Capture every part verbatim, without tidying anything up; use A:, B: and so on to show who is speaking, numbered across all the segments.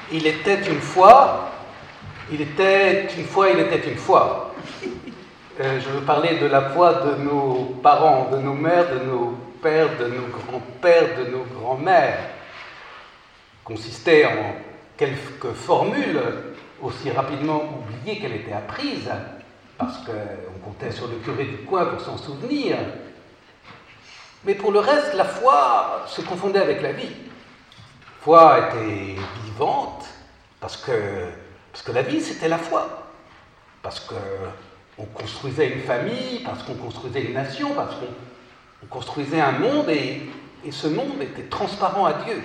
A: Il était une fois, il était une fois, il était une fois. Euh, je veux parler de la foi de nos parents, de nos mères, de nos pères, de nos grands-pères, de nos grands-mères. Consistait en quelques formules aussi rapidement oubliées qu'elle était apprise, parce qu'on comptait sur le curé du coin pour s'en souvenir. Mais pour le reste, la foi se confondait avec la vie. La foi était vivante, parce que, parce que la vie, c'était la foi. Parce qu'on construisait une famille, parce qu'on construisait une nation, parce qu'on construisait un monde, et, et ce monde était transparent à Dieu.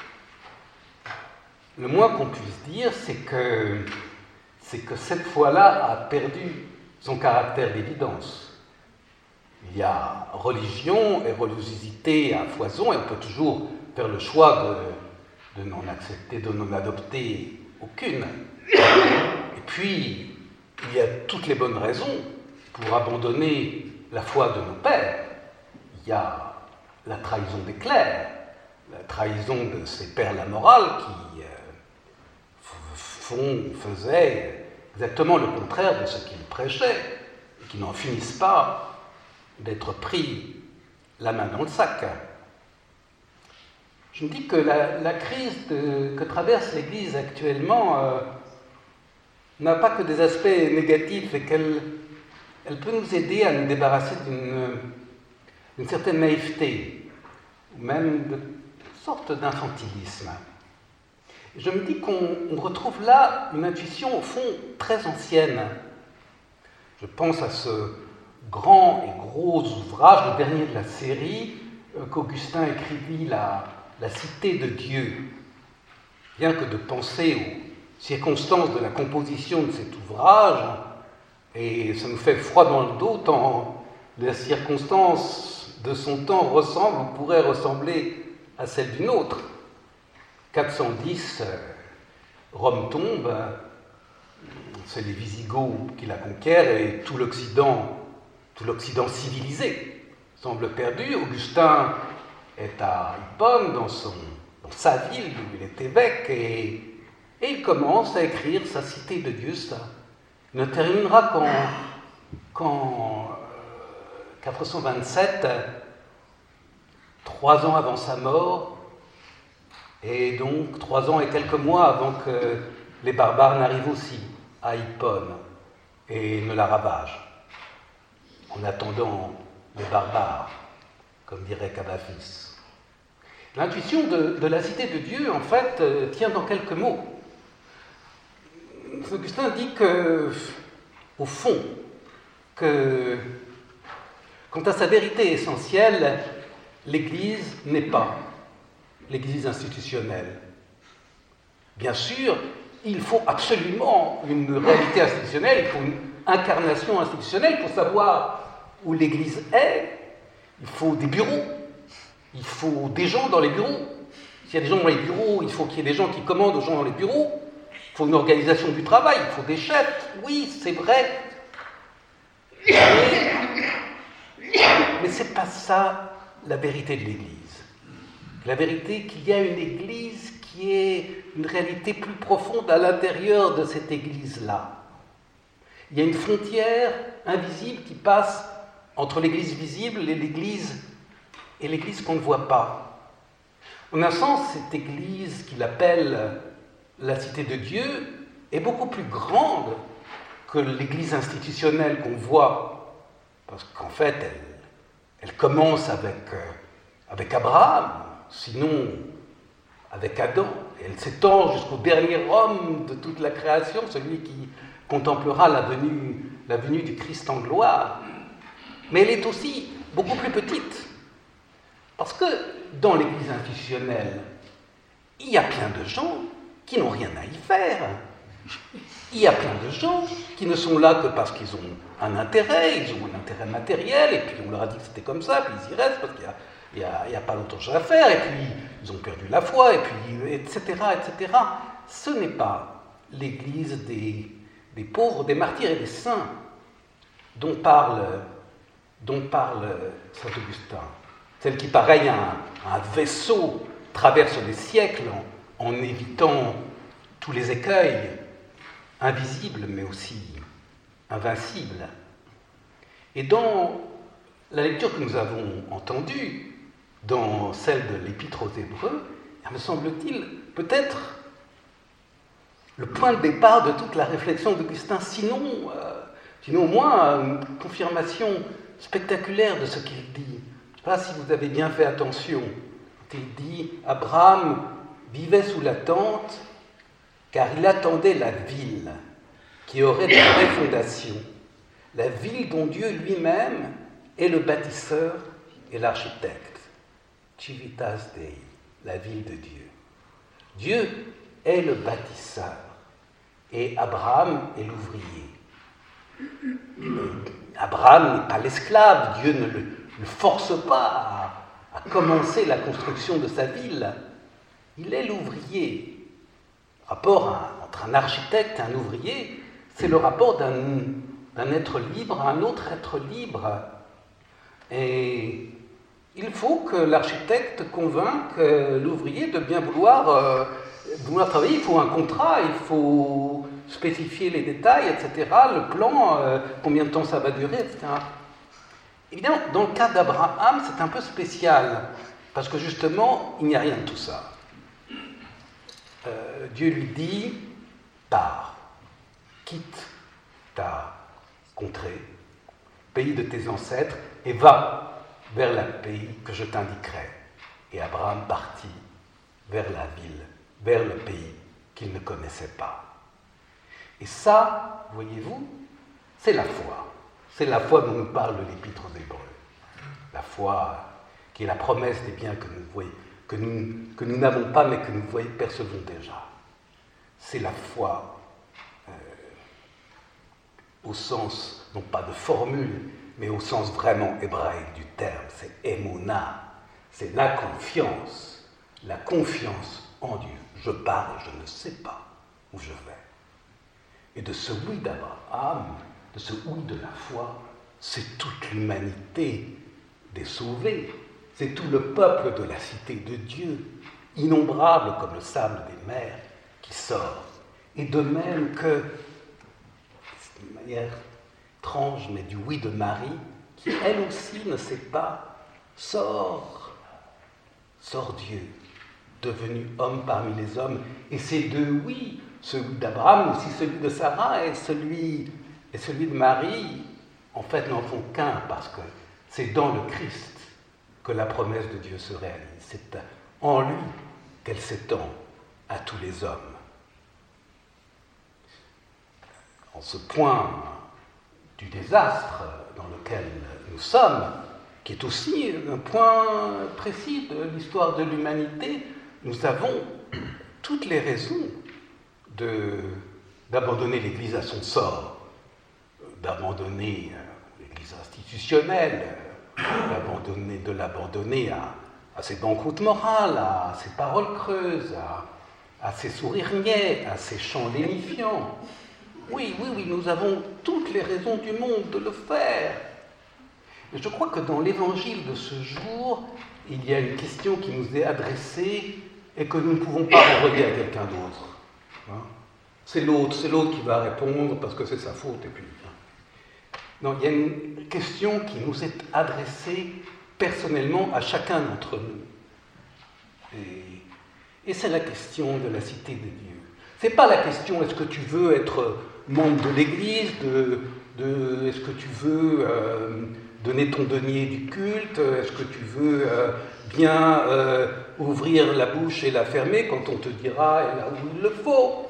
A: Le moins qu'on puisse dire, c'est que, c'est que cette foi-là a perdu son caractère d'évidence. Il y a religion et religiosité à foison, et on peut toujours faire le choix de, de n'en accepter, de n'en adopter aucune. Et puis, il y a toutes les bonnes raisons pour abandonner la foi de nos pères. Il y a la trahison des clercs, la trahison de ces pères la morale qui euh, font, faisaient exactement le contraire de ce qu'ils prêchaient, et qui n'en finissent pas d'être pris la main dans le sac. Je me dis que la, la crise de, que traverse l'Église actuellement euh, n'a pas que des aspects négatifs, et qu'elle elle peut nous aider à nous débarrasser d'une, d'une certaine naïveté, ou même de sorte d'infantilisme. Je me dis qu'on retrouve là une intuition au fond très ancienne. Je pense à ce grand et gros ouvrage, le dernier de la série, euh, qu'Augustin écrivit, la, la Cité de Dieu. Bien que de penser aux circonstances de la composition de cet ouvrage, et ça nous fait froid dans le dos, tant les circonstances de son temps ressemblent ou pourraient ressembler à celles d'une autre. quatre cent dix, euh, Rome tombe, c'est les Visigoths qui la conquièrent, et tout l'Occident Tout l'Occident civilisé semble perdu. Augustin est à Hippone, dans, son, dans sa ville où il est évêque, et, et il commence à écrire sa Cité de Dieu. Ça ne terminera qu'en, qu'en quatre cent vingt-sept, trois ans avant sa mort, et donc trois ans et quelques mois avant que les barbares n'arrivent aussi à Hippone et ne la ravagent. En attendant les barbares, comme dirait Cavafis. L'intuition de, de la Cité de Dieu, en fait, euh, tient dans quelques mots. Augustin dit que, au fond, que, quant à sa vérité essentielle, l'Église n'est pas l'Église institutionnelle. Bien sûr, il faut absolument une réalité institutionnelle, il faut une incarnation institutionnelle pour savoir où l'Église est. Il faut des bureaux, il faut des gens dans les bureaux. S'il y a des gens dans les bureaux, il faut qu'il y ait des gens qui commandent aux gens dans les bureaux. Il faut une organisation du travail, il faut des chefs. Oui, c'est vrai. Mais, mais ce n'est pas ça la vérité de l'Église. La vérité, qu'il y a une Église qui est une réalité plus profonde à l'intérieur de cette Église-là. Il y a une frontière invisible qui passe entre l'Église visible et l'Église, et l'Église qu'on ne voit pas. En un sens, cette Église qu'il appelle la Cité de Dieu est beaucoup plus grande que l'Église institutionnelle qu'on voit, parce qu'en fait, elle, elle commence avec, avec Abraham, sinon avec Adam, et elle s'étend jusqu'au dernier homme de toute la création, celui qui contemplera la venue, la venue du Christ en gloire. Mais elle est aussi beaucoup plus petite. Parce que dans l'Église institutionnelle, il y a plein de gens qui n'ont rien à y faire. Il y a plein de gens qui ne sont là que parce qu'ils ont un intérêt, ils ont un intérêt matériel, et puis on leur a dit que c'était comme ça, puis ils y restent parce qu'il n'y a, a, a pas longtemps de choses à faire, et puis ils ont perdu la foi, et puis et cetera, et cetera. Ce n'est pas l'Église des, des pauvres, des martyrs et des saints dont parle dont parle saint Augustin, celle qui, pareil, un, un vaisseau traverse les siècles en, en évitant tous les écueils, invisibles mais aussi invincibles. Et dans la lecture que nous avons entendue, dans celle de l'Épître aux Hébreux, me semble-t-il peut-être le point de départ de toute la réflexion d'Augustin, sinon, euh, sinon au moins une confirmation spectaculaire de ce qu'il dit. Je ne sais pas si vous avez bien fait attention. Il dit « Abraham vivait sous la tente, car il attendait la ville qui aurait de vraies fondations, la ville dont Dieu lui-même est le bâtisseur et l'architecte. Civitas Dei, la ville de Dieu. Dieu est le bâtisseur et Abraham est l'ouvrier. Abraham n'est pas l'esclave, Dieu ne le, le force pas à, à commencer la construction de sa ville. Il est l'ouvrier. Le rapport à, entre un architecte et un ouvrier, c'est le rapport d'un, d'un être libre à un autre être libre. Et il faut que l'architecte convainque l'ouvrier de bien vouloir, euh, vouloir travailler. Il faut un contrat, il faut spécifier les détails, et cetera, le plan, euh, combien de temps ça va durer, et cetera. Évidemment, dans le cas d'Abraham, c'est un peu spécial, parce que justement, il n'y a rien de tout ça. Euh, Dieu lui dit, pars, quitte ta contrée, pays de tes ancêtres, et va vers le pays que je t'indiquerai. Et Abraham partit vers la ville, vers le pays qu'il ne connaissait pas. Et ça, voyez-vous, c'est la foi. C'est la foi dont nous parle l'Épître aux Hébreux. La foi qui est la promesse des biens que nous voyons, que nous, que nous n'avons pas, mais que nous voyons, percevons déjà. C'est la foi euh, au sens, non pas de formule, mais au sens vraiment hébraïque du terme. C'est émona, c'est la confiance, la confiance en Dieu. Je pars et je ne sais pas où je vais. Et de ce oui d'Abraham, de ce oui de la foi, c'est toute l'humanité des sauvés. C'est tout le peuple de la cité de Dieu, innombrable comme le sable des mers, qui sort. Et de même que, c'est une manière étrange, mais du oui de Marie, qui elle aussi ne sait pas, sort, sort Dieu, devenu homme parmi les hommes. Et ces deux oui, celui d'Abraham, aussi celui de Sarah et celui, et celui de Marie, en fait n'en font qu'un, parce que c'est dans le Christ que la promesse de Dieu se réalise. C'est en lui qu'elle s'étend à tous les hommes. En ce point du désastre dans lequel nous sommes, qui est aussi un point précis de l'histoire de l'humanité, nous avons toutes les raisons de, d'abandonner l'Église à son sort, d'abandonner l'Église institutionnelle, d'abandonner, de l'abandonner à, à ses banqueroutes morales, à ses paroles creuses, à, à ses sourires niais, à ses chants lénifiants. Oui, oui, oui, nous avons toutes les raisons du monde de le faire. Et je crois que dans l'évangile de ce jour, il y a une question qui nous est adressée et que nous ne pouvons pas renvoyer à quelqu'un d'autre. Hein? C'est l'autre, c'est l'autre qui va répondre parce que c'est sa faute. Et puis, hein. Non, il y a une question qui nous est adressée personnellement à chacun d'entre nous. Et, et c'est la question de la cité de Dieu. Ce n'est pas la question est-ce que tu veux être membre de l'Église, de, de, est-ce que tu veux euh, donner ton denier du culte, est-ce que tu veux euh, bien euh, ouvrir la bouche et la fermer quand on te dira là où il le faut.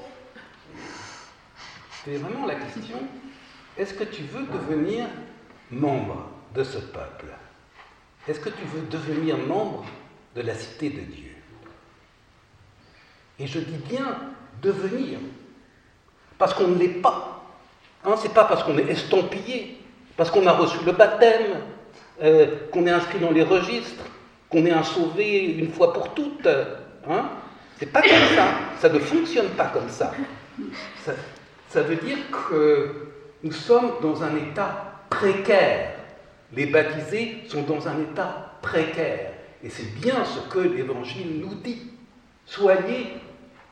A: C'est vraiment la question, est-ce que tu veux devenir membre de ce peuple? Est-ce que tu veux devenir membre de la cité de Dieu? Et je dis bien devenir, parce qu'on ne l'est pas. Hein, c'est pas parce qu'on est estampillé, parce qu'on a reçu le baptême, euh, qu'on est inscrit dans les registres, qu'on est un sauvé une fois pour toutes. Hein. C'est pas comme ça. Ça ne fonctionne pas comme ça. ça. Ça veut dire que nous sommes dans un état précaire. Les baptisés sont dans un état précaire. Et c'est bien ce que l'Évangile nous dit. Soyez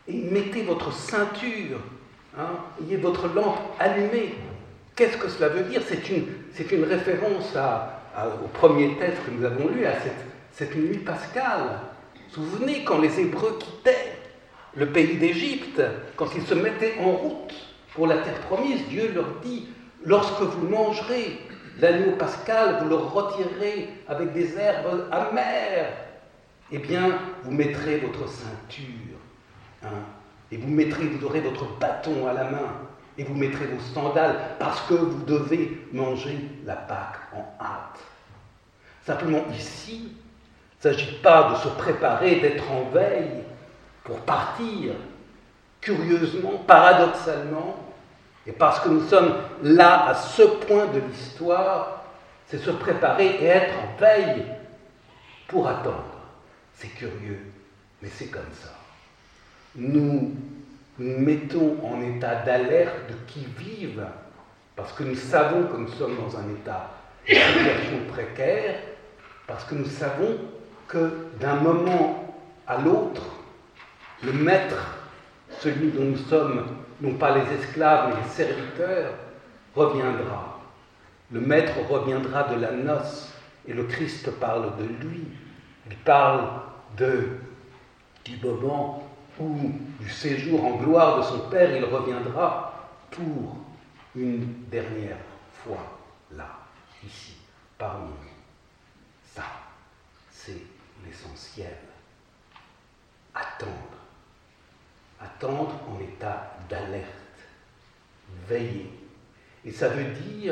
A: et mettez votre ceinture, hein, ayez votre lampe allumée. Qu'est-ce que cela veut dire? C'est une, c'est une référence à, à, au premier texte que nous avons lu, à cette, cette nuit pascale. Vous vous souvenez, quand les Hébreux quittaient le pays d'Égypte, quand ils se mettaient en route pour la terre promise, Dieu leur dit, lorsque vous mangerez l'agneau pascal, vous le retirerez avec des herbes amères, eh bien, vous mettrez votre ceinture, hein, et vous mettrez, vous aurez votre bâton à la main, et vous mettrez vos sandales, parce que vous devez manger la Pâque en hâte. Simplement ici, il ne s'agit pas de se préparer, d'être en veille pour partir, curieusement, paradoxalement, et parce que nous sommes là, à ce point de l'histoire, c'est se préparer et être en veille pour attendre. C'est curieux, mais c'est comme ça. Nous nous mettons en état d'alerte de qui vive, parce que nous savons que nous sommes dans un état de situation précaire, parce que nous savons que d'un moment à l'autre, le maître, celui dont nous sommes, non pas les esclaves, mais les serviteurs, reviendra. Le maître reviendra de la noce, et le Christ parle de lui. Il parle de, du moment où, du séjour en gloire de son Père, il reviendra pour une dernière fois, là, ici, parmi nous. Ça, c'est l'essentiel. Attendre. Attendre en état d'alerte. Veiller. Et ça veut dire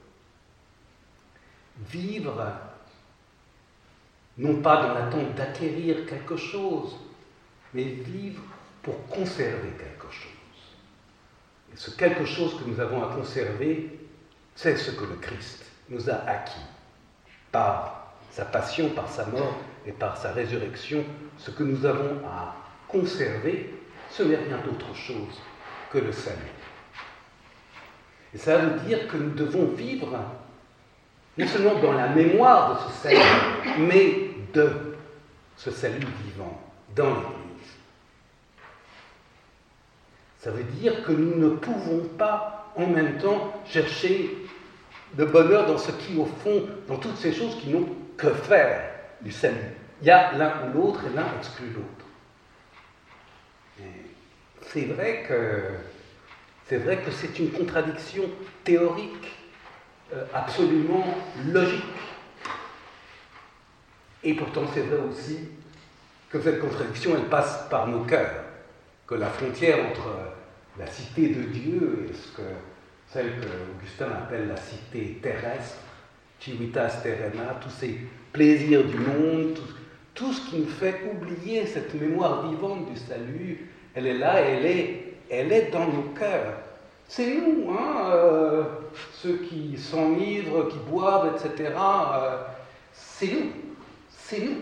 A: vivre non pas dans l'attente d'acquérir quelque chose, mais vivre pour conserver quelque chose. Et ce quelque chose que nous avons à conserver, c'est ce que le Christ nous a acquis par sa passion, par sa mort et par sa résurrection. Ce que nous avons à conserver, ce n'est rien d'autre chose que le salut. Et ça veut dire que nous devons vivre non seulement dans la mémoire de ce salut, mais de ce salut vivant dans l'Église. Ça veut dire que nous ne pouvons pas en même temps chercher le bonheur dans ce qui, au fond, dans toutes ces choses qui n'ont que faire du salut. Il y a l'un ou l'autre et l'un exclut l'autre. Et c'est vrai que c'est vrai que c'est une contradiction théorique euh, absolument logique. Et pourtant, c'est vrai aussi que cette contradiction, elle passe par nos cœurs, que la frontière entre la cité de Dieu et ce que, celle que Augustin appelle la cité terrestre, civitas terrena, tous ces plaisirs du monde, tout, tout ce qui nous fait oublier cette mémoire vivante du salut, elle est là, elle est, elle est dans nos cœurs. C'est nous, hein, euh, ceux qui s'enivrent, qui boivent, et cetera. Euh, c'est nous, c'est nous.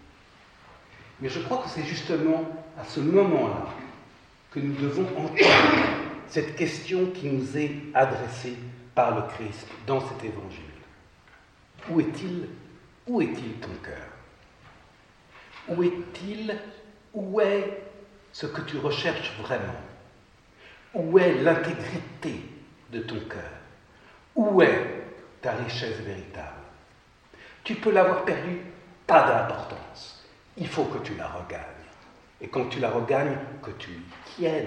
A: Mais je crois que c'est justement à ce moment-là que nous devons entendre cette question qui nous est adressée par le Christ dans cet évangile. Où est-il, où est-il ton cœur? Où est-il, où est ce que tu recherches vraiment? Où est l'intégrité de ton cœur? Où est ta richesse véritable? Tu peux l'avoir perdue, pas d'importance. Il faut que tu la regagnes. Et quand tu la regagnes, que tu y tiennes.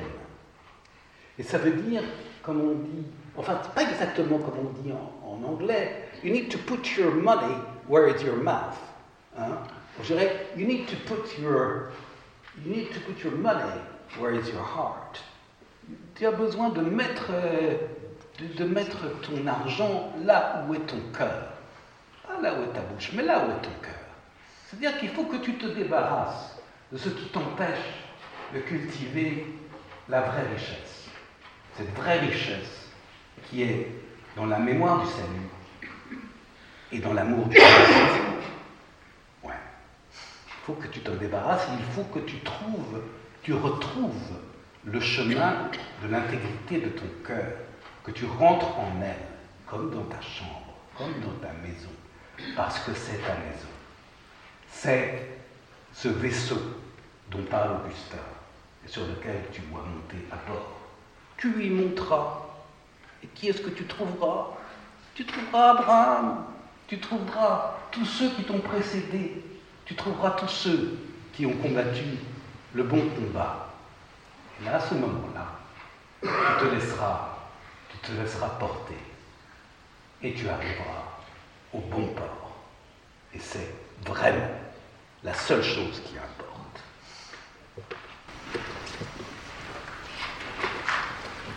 A: Et ça veut dire, comme on dit, enfin, c'est pas exactement comme on dit en, en anglais, you need to put your money where is your mouth. Hein? Je dirais, you need to put your, you need to put your money where is your heart. Tu as besoin de mettre, de, de mettre ton argent là où est ton cœur. Pas là où est ta bouche, mais là où est ton cœur. C'est-à-dire qu'il faut que tu te débarrasses de ce qui t'empêche de cultiver la vraie richesse. Cette vraie richesse qui est dans la mémoire du salut et dans l'amour du Christ. Ouais. Il faut que tu t'en débarrasses, il faut que tu trouves, tu retrouves le chemin de l'intégrité de ton cœur, que tu rentres en elle, comme dans ta chambre, comme dans ta maison, parce que c'est ta maison. C'est ce vaisseau dont parle Augustin. et sur lequel tu dois monter à bord. Tu lui montreras. Et qui est-ce que tu trouveras? Tu trouveras Abraham, tu trouveras tous ceux qui t'ont précédé, tu trouveras tous ceux qui ont combattu le bon combat. Et là, à ce moment-là, tu te laisseras, tu te laisseras porter et tu arriveras au bon port. Et c'est vraiment la seule chose qui importe.